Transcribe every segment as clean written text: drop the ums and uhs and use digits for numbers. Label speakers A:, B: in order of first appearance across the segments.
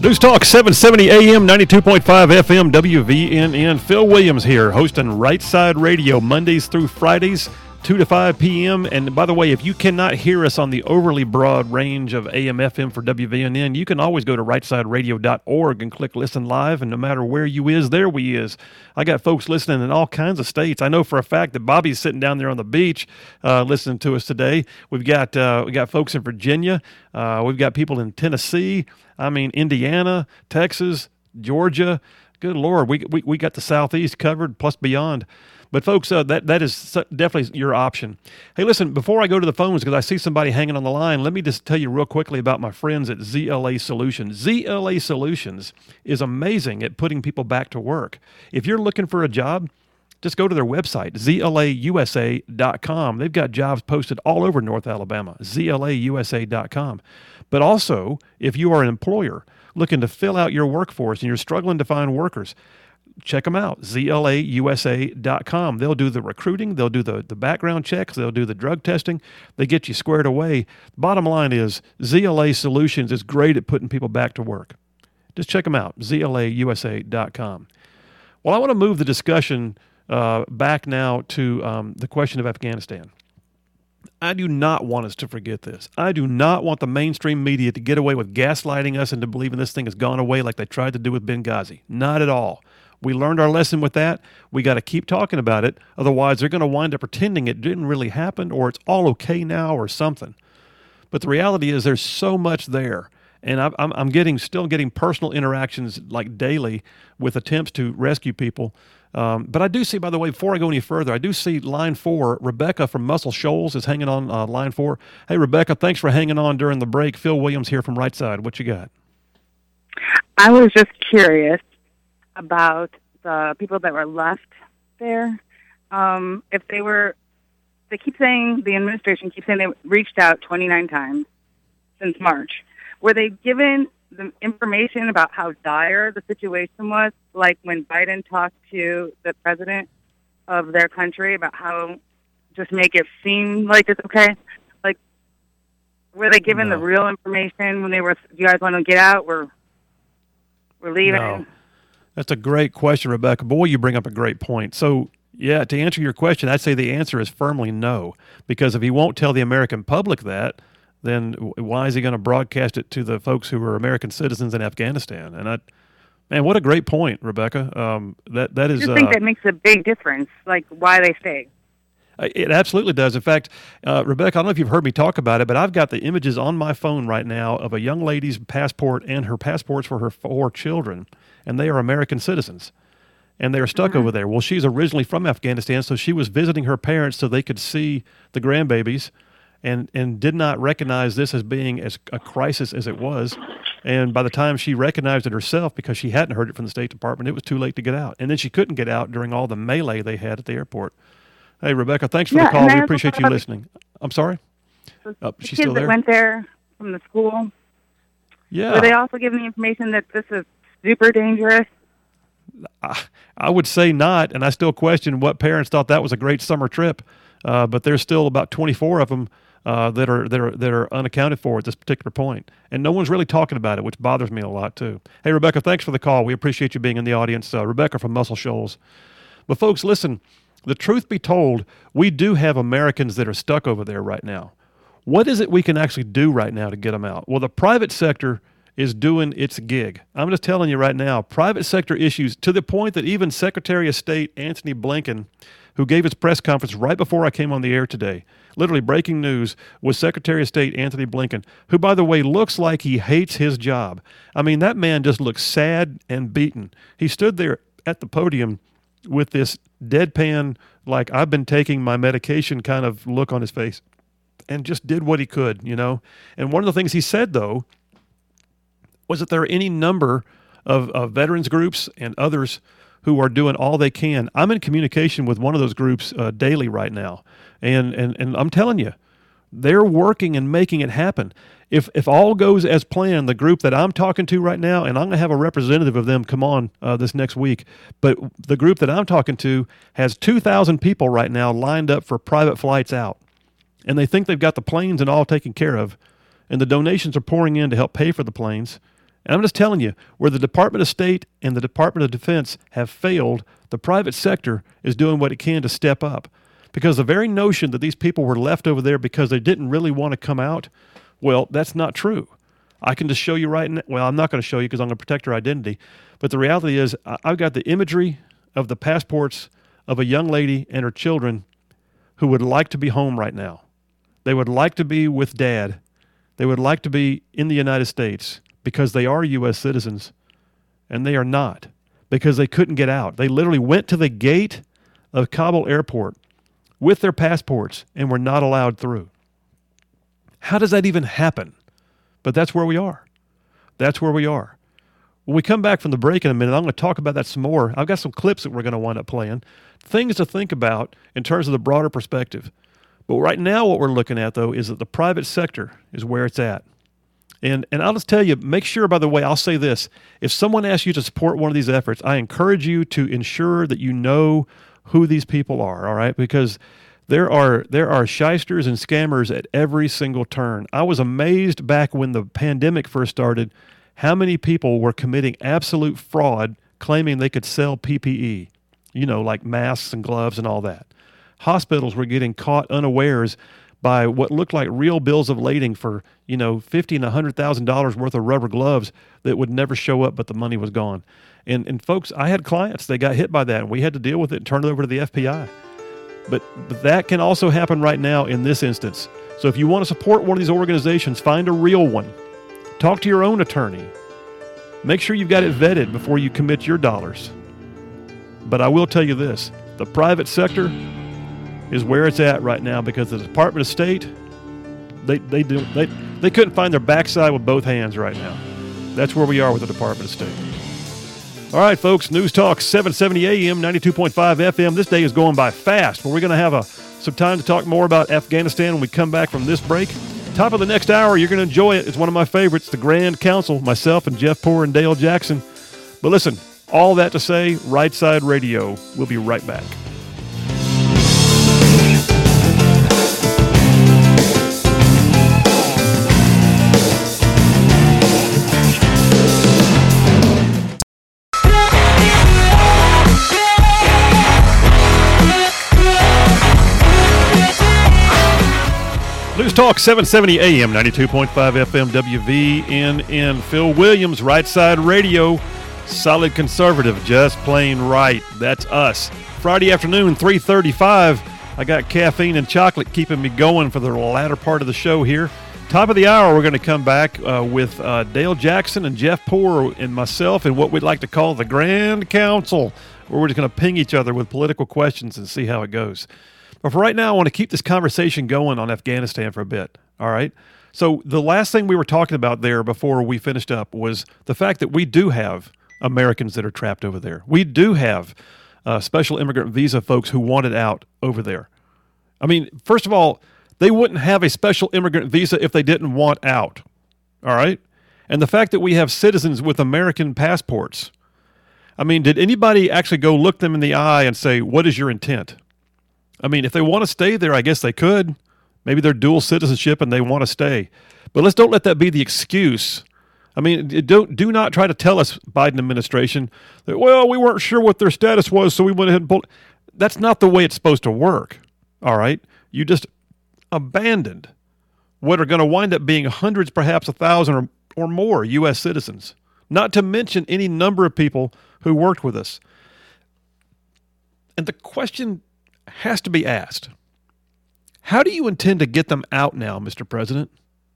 A: News Talk 770 AM, 92.5 FM, WVNN. Phil Williams here, hosting Right Side Radio Mondays through Fridays, 2 to 5 p.m. And by the way, if you cannot hear us on the overly broad range of AM, FM for WVNN, you can always go to rightsideradio.org and click Listen Live, and no matter where you is, there we is. I got folks listening in all kinds of states. I know for a fact that Bobby's sitting down there on the beach listening to us today. We got folks in Virginia. We've got people in Tennessee. Indiana, Texas, Georgia. Good Lord, we got the Southeast covered, plus beyond. But folks, that is definitely your option. Hey, listen, before I go to the phones, because I see somebody hanging on the line, let me just tell you real quickly about my friends at ZLA Solutions. ZLA Solutions is amazing at putting people back to work. If you're looking for a job, just go to their website, zlausa.com. They've got jobs posted all over North Alabama, zlausa.com. But also, if you are an employer looking to fill out your workforce and you're struggling to find workers, check them out, zlausa.com. They'll do the recruiting, they'll do the background checks, they'll do the drug testing, they get you squared away. Bottom line is, ZLA Solutions is great at putting people back to work. Just check them out, zlausa.com. Well, I want to move the discussion back now to the question of Afghanistan. I do not want us to forget this. I do not want the mainstream media to get away with gaslighting us into believing this thing has gone away like they tried to do with Benghazi. Not at all. We learned our lesson with that. We got to keep talking about it. Otherwise, they're going to wind up pretending it didn't really happen, or it's all okay now, or something. But the reality is there's so much there. And I'm still getting personal interactions like daily with attempts to rescue people. But I do see, by the way, before I go any further, I do see line 4, Rebecca from Muscle Shoals is hanging on line 4. Hey, Rebecca, thanks for hanging on during the break. Phil Williams here from Right Side. What you got?
B: I was just curious about the people that were left there. They keep saying, the administration keeps saying they reached out 29 times since March. Were they given the information about how dire the situation was, like when Biden talked to the president of their country about how just make it seem like it's okay? Like, were they given the real information when they were, do you guys want to get out? We're leaving.
A: No. That's a great question, Rebecca. Boy, you bring up a great point. So, yeah, to answer your question, I'd say the answer is firmly no, because if he won't tell the American public that, then why is he going to broadcast it to the folks who are American citizens in Afghanistan? And man, what a great point, Rebecca. That is.
B: I think that makes a big difference, like why they stay.
A: It absolutely does. In fact, Rebecca, I don't know if you've heard me talk about it, but I've got the images on my phone right now of a young lady's passport and her passports for her 4 children, and they are American citizens. And they are stuck over there. Well, she's originally from Afghanistan, so she was visiting her parents so they could see the grandbabies. And did not recognize this as being as a crisis as it was. And by the time she recognized it herself, because she hadn't heard it from the State Department, it was too late to get out. And then she couldn't get out during all the melee they had at the airport. Hey, Rebecca, thanks for the call. We appreciate you listening. I'm sorry? She's still there?
B: That went there from the school,
A: yeah.
B: Were they also given the information that this is super dangerous?
A: I would say not, and I still question what parents thought that was a great summer trip. But there's still about 24 of them that are unaccounted for at this particular point. And no one's really talking about it, which bothers me a lot, too. Hey, Rebecca, thanks for the call. We appreciate you being in the audience. Rebecca from Muscle Shoals. But, folks, listen, the truth be told, we do have Americans that are stuck over there right now. What is it we can actually do right now to get them out? Well, the private sector is doing its gig. I'm just telling you right now, private sector issues, to the point that even Secretary of State Antony Blinken, who gave his press conference right before I came on the air today, literally breaking news, was Secretary of State Antony Blinken, who, by the way, looks like he hates his job. I mean, that man just looks sad and beaten. He stood there at the podium with this deadpan, like I've been taking my medication kind of look on his face, and just did what he could, you know. And one of the things he said, though, was that there are any number of veterans groups and others who are doing all they can. I'm in communication with one of those groups daily right now, and I'm telling you, they're working and making it happen. If all goes as planned, the group that I'm talking to right now, and I'm going to have a representative of them come on this next week, but the group that I'm talking to has 2,000 people right now lined up for private flights out, and they think they've got the planes and all taken care of, and the donations are pouring in to help pay for the planes. And I'm just telling you, where the Department of State and the Department of Defense have failed, the private sector is doing what it can to step up. Because the very notion that these people were left over there because they didn't really want to come out, well, that's not true. I can just show you right now. Well, I'm not going to show you because I'm going to protect her identity. But the reality is, I've got the imagery of the passports of a young lady and her children who would like to be home right now. They would like to be with dad. They would like to be in the United States because they are U.S. citizens, and they are not because they couldn't get out. They literally went to the gate of Kabul airport with their passports and were not allowed through. How does that even happen? But that's where we are. That's where we are. When we come back from the break in a minute, I'm going to talk about that some more. I've got some clips that we're going to wind up playing, things to think about in terms of the broader perspective. But right now what we're looking at, though, is that the private sector is where it's at. And I'll just tell you, make sure, by the way, I'll say this. If someone asks you to support one of these efforts, I encourage you to ensure that you know who these people are, all right? Because there are shysters and scammers at every single turn. I was amazed back when the pandemic first started how many people were committing absolute fraud claiming they could sell PPE, like masks and gloves and all that. Hospitals were getting caught unawares by what looked like real bills of lading for, $50,000 and $100,000 worth of rubber gloves that would never show up, but the money was gone. And folks, I had clients, they got hit by that, and we had to deal with it and turn it over to the FBI. But that can also happen right now in this instance. So if you want to support one of these organizations, find a real one. Talk to your own attorney. Make sure you've got it vetted before you commit your dollars. But I will tell you this, the private sector is where it's at right now because the Department of State, they couldn't find their backside with both hands right now. That's where we are with the Department of State. All right, folks, News Talk 770 AM, 92.5 FM. This day is going by fast, but we're going to have some time to talk more about Afghanistan when we come back from this break. Top of the next hour, you're going to enjoy it. It's one of my favorites, the Grand Council, myself and Jeff Poore and Dale Jackson. But listen, all that to say, Right Side Radio. We'll be right back. News Talk 770 AM, 92.5 FM, WVNN. Phil Williams, Right Side Radio. Solid conservative, just plain right. That's us. Friday afternoon, 3:35. I got caffeine and chocolate keeping me going for the latter part of the show here. Top of the hour, we're going to come back with Dale Jackson and Jeff Poore and myself and what we'd like to call the Grand Council, where we're just going to ping each other with political questions and see how it goes. But for right now, I want to keep this conversation going on Afghanistan for a bit, all right? So the last thing we were talking about there before we finished up was the fact that we do have Americans that are trapped over there. We do have special immigrant visa folks who wanted out over there. I mean, first of all, they wouldn't have a special immigrant visa if they didn't want out, all right? And the fact that we have citizens with American passports, I mean, did anybody actually go look them in the eye and say, what is your intent? I mean, if they want to stay there, I guess they could. Maybe they're dual citizenship and they want to stay. But don't let that be the excuse. I mean, do not try to tell us, Biden administration, that, well, we weren't sure what their status was, so we went ahead and pulled. That's not the way it's supposed to work, all right? You just abandoned what are going to wind up being hundreds, perhaps 1,000 or more U.S. citizens, not to mention any number of people who worked with us. And the question has to be asked, how do you intend to get them out now, Mr. President?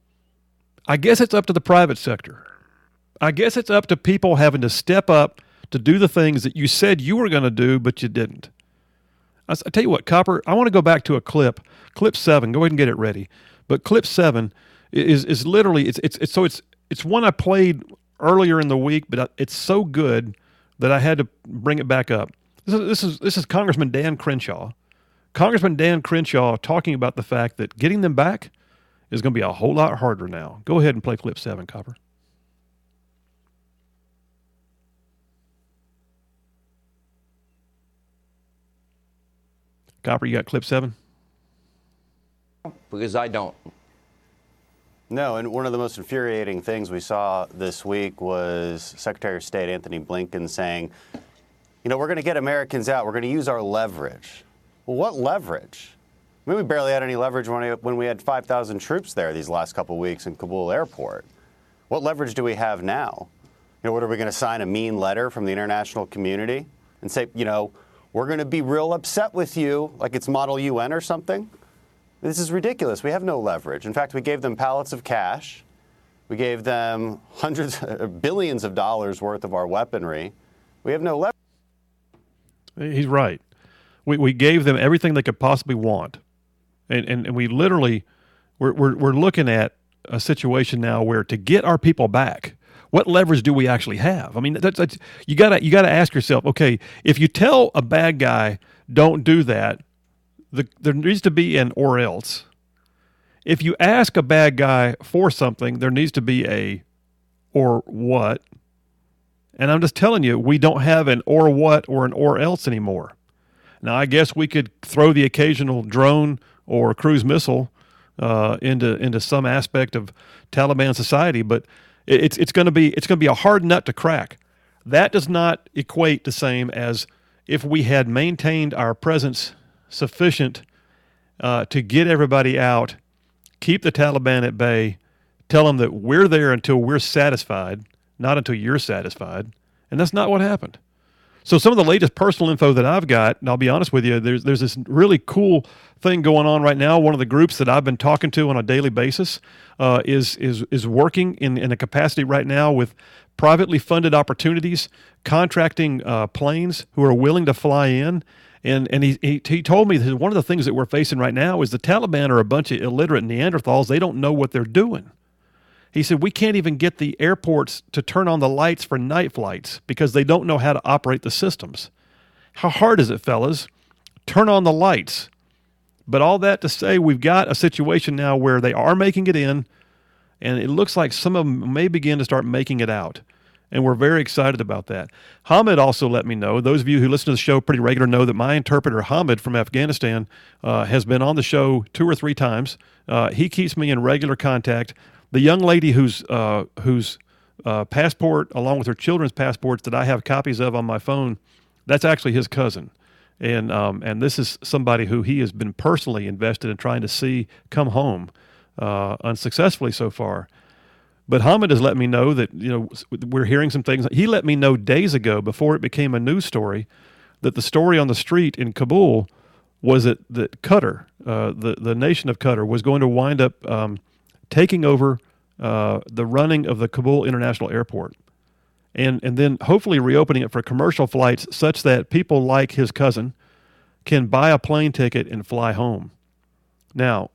A: I guess it's up to the private sector. I guess it's up to people having to step up to do the things that you said you were going to do, but you didn't. I tell you what, Copper, I want to go back to a clip 7. Go ahead and get it ready. But clip 7 is literally, it's one I played earlier in the week, but it's so good that I had to bring it back up. This is Congressman Dan Crenshaw. Congressman Dan Crenshaw talking about the fact that getting them back is going to be a whole lot harder now. Go ahead and play clip 7, Copper. Copper, you got clip 7?
C: Because I don't. No, and one of the most infuriating things we saw this week was Secretary of State Anthony Blinken saying, you know, we're going to get Americans out. We're going to use our leverage. Well, what leverage? I mean, we barely had any leverage when we had 5,000 troops there these last couple of weeks in Kabul airport. What leverage do we have now? You know, what are we going to sign a mean letter from the international community and say, you know, we're going to be real upset with you, like it's Model UN or something? This is ridiculous. We have no leverage. In fact, we gave them pallets of cash. We gave them billions of dollars worth of our weaponry. We have no leverage.
A: He's right. We gave them everything they could possibly want. And we literally, we're looking at a situation now where to get our people back, what leverage do we actually have? I mean, that's you gotta ask yourself, okay, if you tell a bad guy, don't do that, there needs to be an or else. If you ask a bad guy for something, there needs to be a or what. And I'm just telling you, we don't have an or what or an or else anymore. Now, I guess we could throw the occasional drone or cruise missile into some aspect of Taliban society, but it's going to be a hard nut to crack. That does not equate the same as if we had maintained our presence sufficient to get everybody out, keep the Taliban at bay, tell them that we're there until we're satisfied, not until you're satisfied, and that's not what happened. So some of the latest personal info that I've got, and I'll be honest with you, there's this really cool thing going on right now. One of the groups that I've been talking to on a daily basis is working in a capacity right now with privately funded opportunities, contracting planes who are willing to fly in. And he told me that one of the things that we're facing right now is the Taliban are a bunch of illiterate Neanderthals. They don't know what they're doing. He said, we can't even get the airports to turn on the lights for night flights because they don't know how to operate the systems. How hard is it, fellas? Turn on the lights. But all that to say, we've got a situation now where they are making it in, and it looks like some of them may begin to start making it out. And we're very excited about that. Hamid also let me know, those of you who listen to the show pretty regular know that my interpreter, Hamid from Afghanistan, has been on the show 2 or 3 times. He keeps me in regular contact. The young lady whose passport, along with her children's passports that I have copies of on my phone, that's actually his cousin. And this is somebody who he has been personally invested in trying to see come home, unsuccessfully so far. But Hamid has let me know that, you know, we're hearing some things. He let me know days ago, before it became a news story, that the story on the street in Kabul was that Qatar, the nation of Qatar, was going to wind up taking over the running of the Kabul International Airport, and then hopefully reopening it for commercial flights such that people like his cousin can buy a plane ticket and fly home. Now,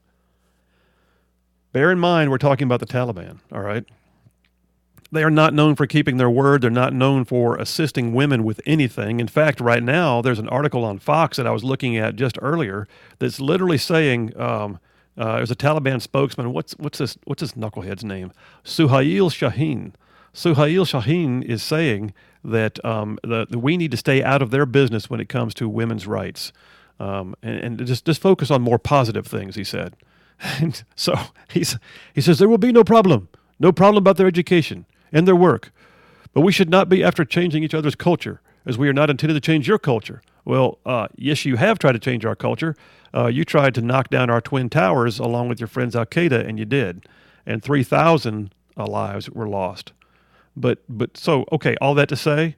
A: bear in mind, we're talking about the Taliban, all right? They are not known for keeping their word. They're not known for assisting women with anything. In fact, right now, there's an article on Fox that I was looking at just earlier that's literally saying, there's a Taliban spokesman. What's this knucklehead's name? Suhail Shaheen. Suhail Shaheen is saying that we need to stay out of their business when it comes to women's rights, and just focus on more positive things, he said. And so he says there will be no problem about their education and their work, but we should not be after changing each other's culture, as we are not intended to change your culture. Well, yes, you have tried to change our culture. You tried to knock down our Twin Towers along with your friends Al-Qaeda, and you did. And 3,000 lives were lost. But so, okay, all that to say,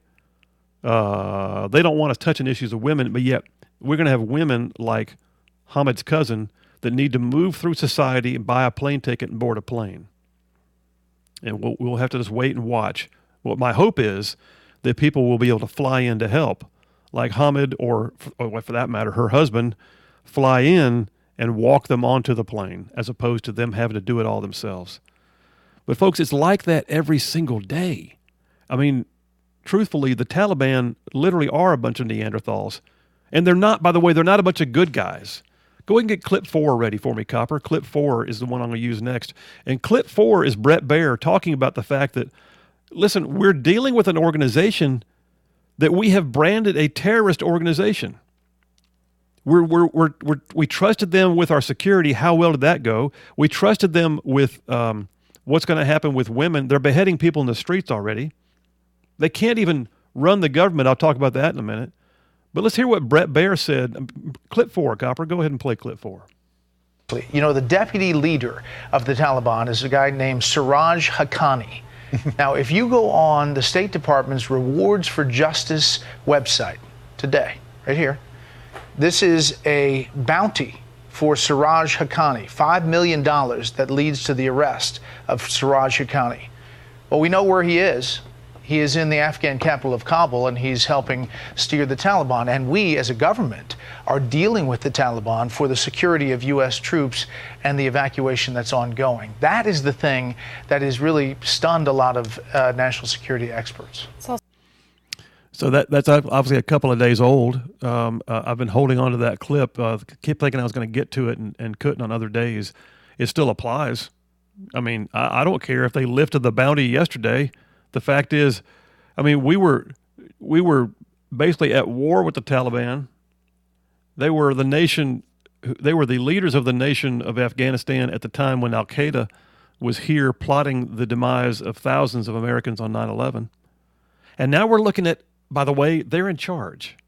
A: they don't want us touching issues of women, but yet we're going to have women like Hamid's cousin that need to move through society and buy a plane ticket and board a plane. And we'll have to just wait and watch. What my hope is that people will be able to fly in to help, like Hamid or for that matter, her husband, fly in and walk them onto the plane as opposed to them having to do it all themselves. But folks, it's like that every single day. I mean, truthfully, the Taliban literally are a bunch of Neanderthals. And they're not, by the way, they're not a bunch of good guys. Go ahead and get clip 4 ready for me, Copper. Clip 4 is the one I'm going to use next. And clip 4 is Bret Baier talking about the fact that, listen, we're dealing with an organization that we have branded a terrorist organization. We trusted them with our security. How well did that go? We trusted them with what's going to happen with women. They're beheading people in the streets already. They can't even run the government. I'll talk about that in a minute. But let's hear what Bret Baier said. Clip 4, Copper. Go ahead and play clip 4.
D: You know, the deputy leader of the Taliban is a guy named Siraj Haqqani. Now, if you go on the State Department's Rewards for Justice website today, right here, this is a bounty for Siraj Haqqani, $5 million that leads to the arrest of Siraj Haqqani. Well, we know where he is. He is in the Afghan capital of Kabul, and he's helping steer the Taliban. And we, as a government, are dealing with the Taliban for the security of U.S. troops and the evacuation that's ongoing. That is the thing that has really stunned a lot of national security experts.
A: So that's obviously a couple of days old. I've been holding on to that clip. Kept thinking I was going to get to it and couldn't on other days. It still applies. I mean, I don't care if they lifted the bounty yesterday. The fact is, I mean, we were basically at war with the Taliban. They were the nation. They were the leaders of the nation of Afghanistan at the time when Al-Qaeda was here plotting the demise of thousands of Americans on 9/11. And now we're looking at, by the way, they're in charge.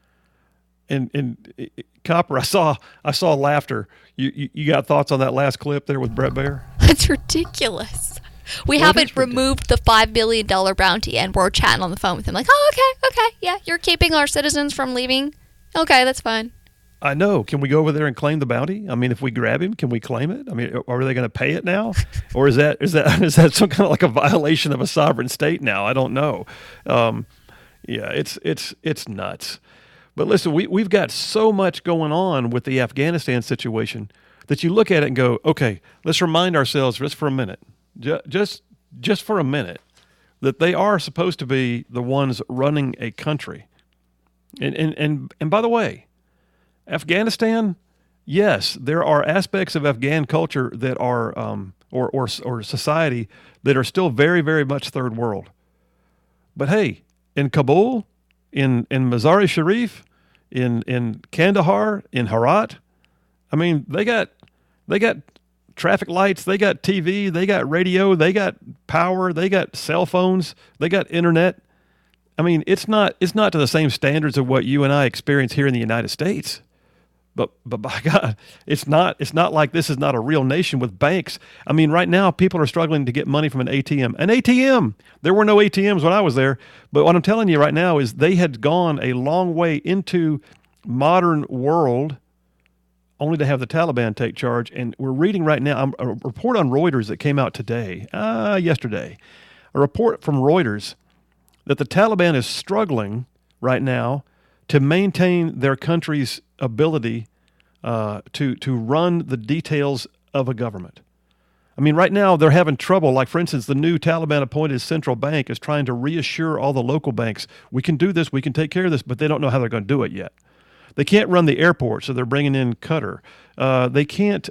A: And Copper, I saw laughter. You got thoughts on that last clip there with Bret Baier?
E: That's ridiculous. We haven't removed the $5 billion bounty, and we're chatting on the phone with him like, oh, okay, yeah, you're keeping our citizens from leaving. Okay, that's fine.
A: I know. Can we go over there and claim the bounty? I mean, if we grab him, can we claim it? I mean, are they going to pay it now? Or is that some kind of like a violation of a sovereign state now? I don't know. Yeah, it's nuts. But listen, we've got so much going on with the Afghanistan situation that you look at it and go, okay, let's remind ourselves just for a minute, just for a minute, that they are supposed to be the ones running a country. And by the way, Afghanistan, yes, there are aspects of Afghan culture that are or society that are still very, very much third world. But hey, in Kabul, in Mazar-e Sharif, in Kandahar, in Herat, I mean, they got traffic lights, they got TV, they got radio, they got power, they got cell phones, they got internet. I mean, it's not to the same standards of what you and I experience here in the United States. But by God, it's not like this is not a real nation with banks. I mean, right now people are struggling to get money from an ATM. An ATM. There were no ATMs when I was there. But what I'm telling you right now is they had gone a long way into modern world only to have the Taliban take charge. And we're reading right now a report on Reuters that came out yesterday, a report from Reuters that the Taliban is struggling right now to maintain their country's ability to run the details of a government. I mean, right now they're having trouble. Like, for instance, the new Taliban-appointed central bank is trying to reassure all the local banks, we can do this, we can take care of this, but they don't know how they're going to do it yet. They can't run the airport, so they're bringing in Qatar. They can't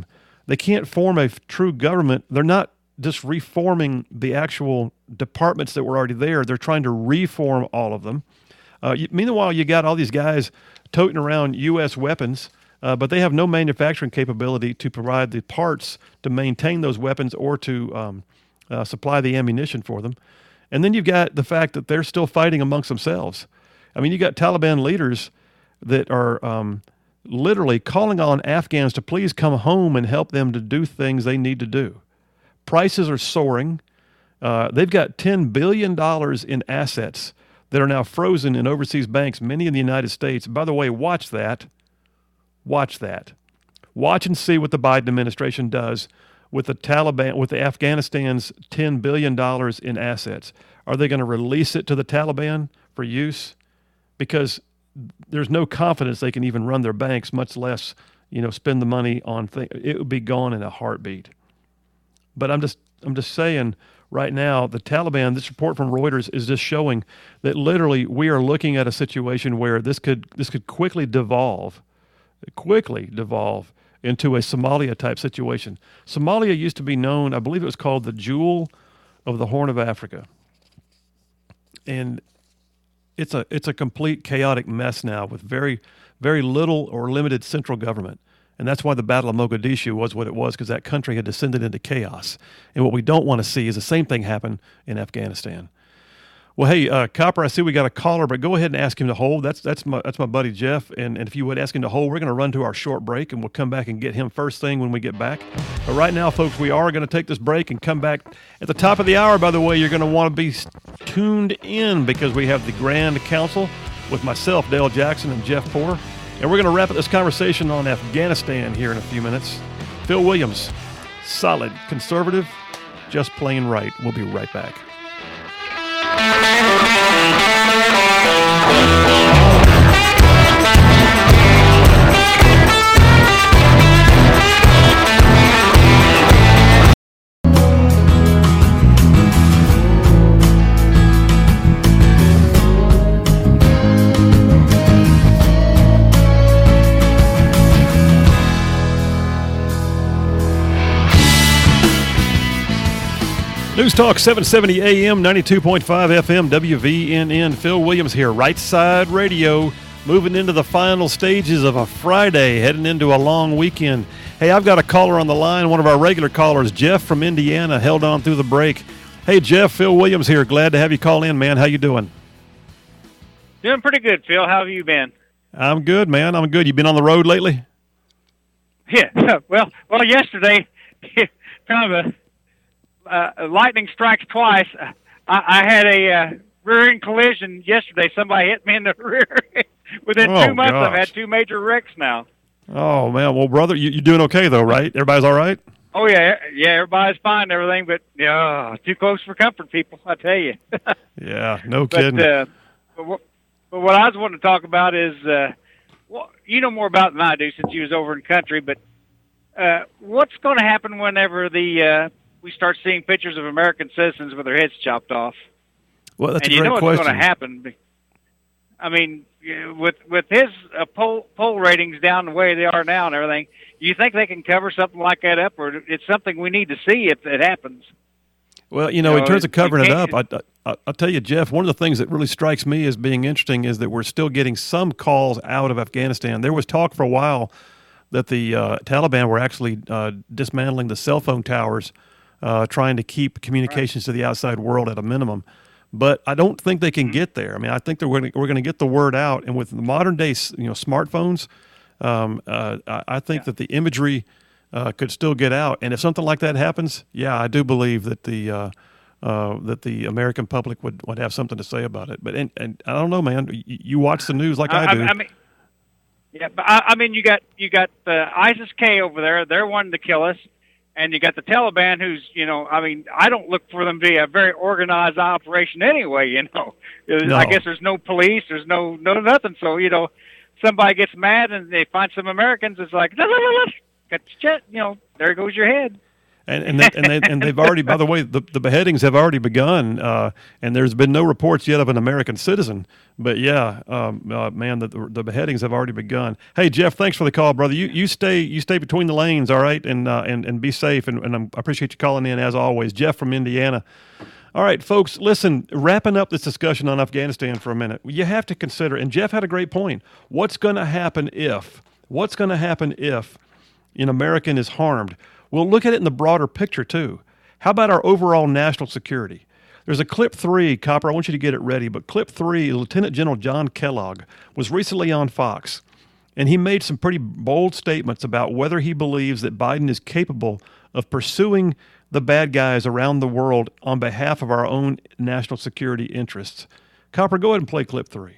A: form a true government. They're not just reforming the actual departments that were already there. They're trying to reform all of them. Meanwhile, you got all these guys toting around U.S. weapons, but they have no manufacturing capability to provide the parts to maintain those weapons or to supply the ammunition for them. And then you've got the fact that they're still fighting amongst themselves. I mean, you got Taliban leaders that are literally calling on Afghans to please come home and help them to do things they need to do. Prices are soaring. They've got $10 billion in assets that are now frozen in overseas banks, many in the United States. By the way, watch that. Watch that. Watch and see what the Biden administration does with the Taliban, with the Afghanistan's $10 billion in assets. Are they going to release it to the Taliban for use? Because there's no confidence they can even run their banks, much less, spend the money on things. It would be gone in a heartbeat. But I'm just saying, right now, the Taliban, this report from Reuters is just showing that literally we are looking at a situation where this could quickly devolve into a Somalia-type situation. Somalia used to be known, I believe it was called the Jewel of the Horn of Africa. And it's a complete chaotic mess now with very, very little or limited central government. And that's why the Battle of Mogadishu was what it was, because that country had descended into chaos. And what we don't want to see is the same thing happen in Afghanistan. Well, hey, Copper, I see we got a caller, but go ahead and ask him to hold. That's my buddy Jeff, and if you would ask him to hold, we're going to run to our short break, and we'll come back and get him first thing when we get back. But right now, folks, we are going to take this break and come back at the top of the hour. By the way, you're going to want to be tuned in because we have the Grand Council with myself, Dale Jackson, and Jeff Porter. And we're going to wrap up this conversation on Afghanistan here in a few minutes. Phil Williams, solid, conservative, just plain right. We'll be right back. News Talk 770 AM, 92.5 FM, WVNN. Phil Williams here, Right Side Radio, moving into the final stages of a Friday, heading into a long weekend. Hey, I've got a caller on the line, one of our regular callers, Jeff from Indiana, held on through the break. Hey, Jeff, Phil Williams here. Glad to have you call in, man. How you doing?
F: Doing pretty good, Phil. How have you been?
A: I'm good, man. I'm good. You been on the road lately?
F: Yeah. Well, yesterday, kind of lightning strikes twice. I had a rear-end collision yesterday. Somebody hit me in the rear. Within 2 months, gosh. I've had 2 major wrecks now.
A: Oh, man. Well, brother, you're doing okay, though, right? Everybody's all right?
F: Oh, yeah. Yeah, everybody's fine and everything, but too close for comfort, people, I tell you.
A: Yeah, no kidding.
F: But what I was wanting to talk about is, you know more about it than I do since you was over in the country, but what's going to happen whenever we start seeing pictures of American citizens with their heads chopped off?
A: Well, that's
F: and
A: a great question.
F: What's going to happen. I mean, with his poll ratings down the way they are now and everything, you think they can cover something like that up, or it's something we need to see if it happens?
A: Well, in terms of covering it up, I'll tell you, Jeff, one of the things that really strikes me as being interesting is that we're still getting some calls out of Afghanistan. There was talk for a while that the Taliban were actually dismantling the cell phone towers, trying to keep communications to the outside world at a minimum. But I don't think they can get there. I mean, I think that we're going to get the word out. And with the modern day, smartphones, I think that the imagery could still get out. And if something like that happens, yeah, I do believe that the American public would have something to say about it. But and I don't know, man. You watch the news like I do.
F: I mean, yeah, but I mean, you got the ISIS-K over there. They're wanting to kill us. And you got the Taliban, who's, I mean, I don't look for them to be a very organized operation anyway, No. I guess there's no police, there's no nothing. So, somebody gets mad and they find some Americans, it's like, cut your chest, there goes your head.
A: And they've already, by the way, the beheadings have already begun, and there's been no reports yet of an American citizen. But yeah, man, the beheadings have already begun. Hey, Jeff, thanks for the call, brother. You stay between the lanes, all right, and be safe. And I appreciate you calling in as always, Jeff from Indiana. All right, folks, listen, wrapping up this discussion on Afghanistan for a minute, you have to consider, and Jeff had a great point. What's going to happen if an American is harmed? We'll look at it in the broader picture, too. How about our overall national security? There's a clip 3, Copper, I want you to get it ready, but clip 3, Lieutenant General John Kellogg was recently on Fox, and he made some pretty bold statements about whether he believes that Biden is capable of pursuing the bad guys around the world on behalf of our own national security interests. Copper, go ahead and play clip 3.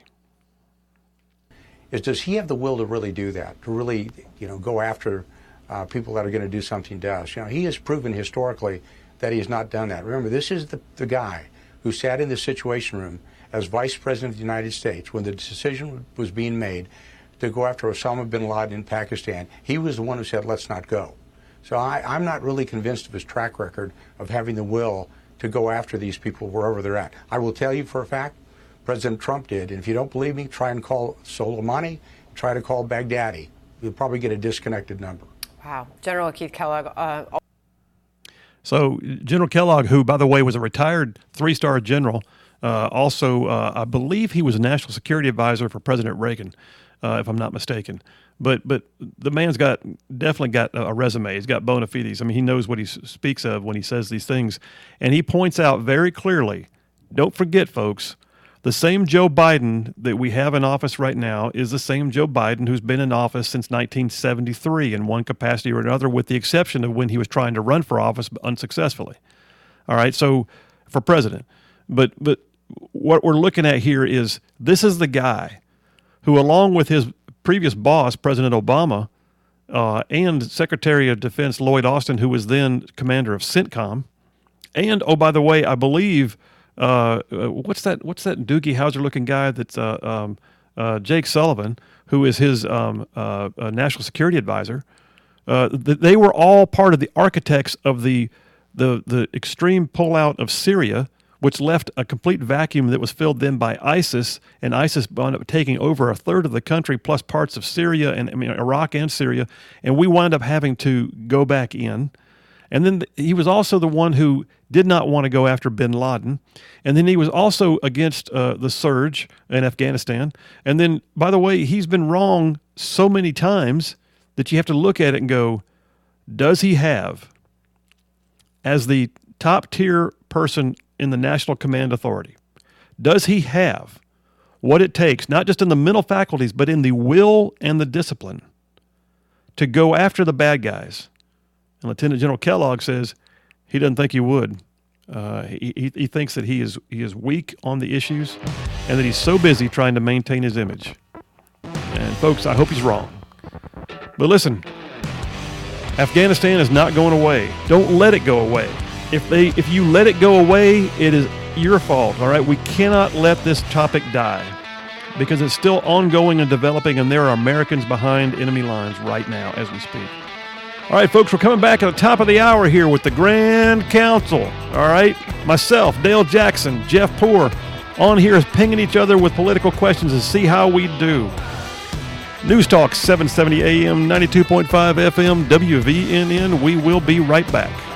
G: Does he have the will to really do that, to really, go after people that are going to do something to us? He has proven historically that he has not done that. Remember, this is the guy who sat in the Situation Room as Vice President of the United States when the decision was being made to go after Osama bin Laden in Pakistan. He was the one who said, let's not go. So I'm not really convinced of his track record of having the will to go after these people wherever they're at. I will tell you for a fact, President Trump did. And if you don't believe me, try and call Soleimani, try to call Baghdadi. You'll probably get a disconnected number.
H: Wow. General Keith Kellogg.
A: So General Kellogg, who, by the way, was a retired 3-star general, also, I believe he was a national security advisor for President Reagan. if I'm not mistaken. But the man's definitely got a resume. He's got bona fides. I mean, he knows what he speaks of when he says these things. And he points out very clearly, don't forget, folks, the same Joe Biden that we have in office right now is the same Joe Biden who's been in office since 1973 in one capacity or another, with the exception of when he was trying to run for office but unsuccessfully. All right, so for president. But what we're looking at here is this is the guy who, along with his previous boss, President Obama, and Secretary of Defense Lloyd Austin, who was then commander of CENTCOM, and, oh, by the way, I believe, what's that Doogie Howser-looking guy that's Jake Sullivan, who is his national security advisor, they were all part of the architects of the extreme pullout of Syria, which left a complete vacuum that was filled then by ISIS, and ISIS wound up taking over a third of the country plus parts of Syria and Iraq and Syria, and we wound up having to go back in. And then he was also the one who did not want to go after bin Laden, and then he was also against the surge in Afghanistan. And then, by the way, he's been wrong so many times that you have to look at it and go, does he have, as the top tier person in the National Command Authority, does he have what it takes, not just in the mental faculties, but in the will and the discipline to go after the bad guys? And Lieutenant General Kellogg says he doesn't think he would. He thinks that he is weak on the issues and that he's so busy trying to maintain his image. And folks, I hope he's wrong. But listen, Afghanistan is not going away. Don't let it go away. If you let it go away, it is your fault, all right? We cannot let this topic die because it's still ongoing and developing, and there are Americans behind enemy lines right now as we speak. All right, folks, we're coming back at the top of the hour here with the Grand Council, all right? Myself, Dale Jackson, Jeff Poor, on here is pinging each other with political questions to see how we do. News Talk 770 AM, 92.5 FM, WVNN. We will be right back.